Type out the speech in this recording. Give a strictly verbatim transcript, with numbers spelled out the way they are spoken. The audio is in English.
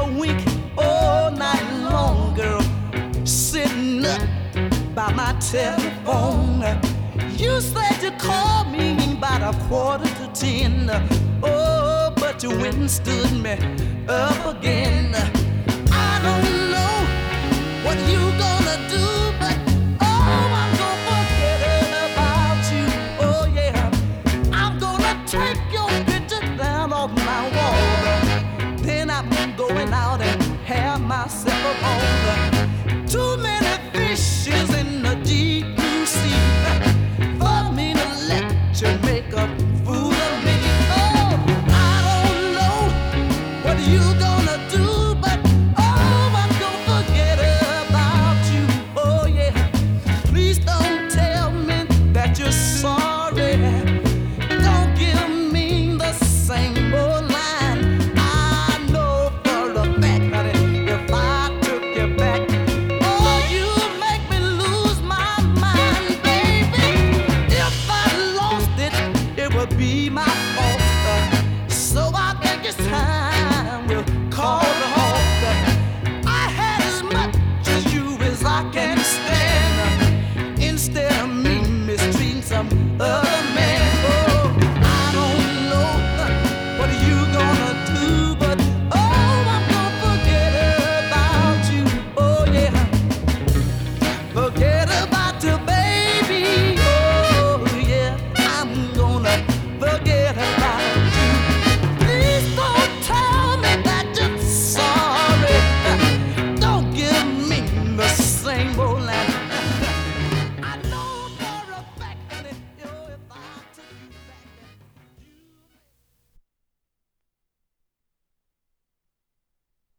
wink all night long, girl. Sitting up by my telephone. You said you called me about a quarter to ten. Oh, but you went and stood me up again.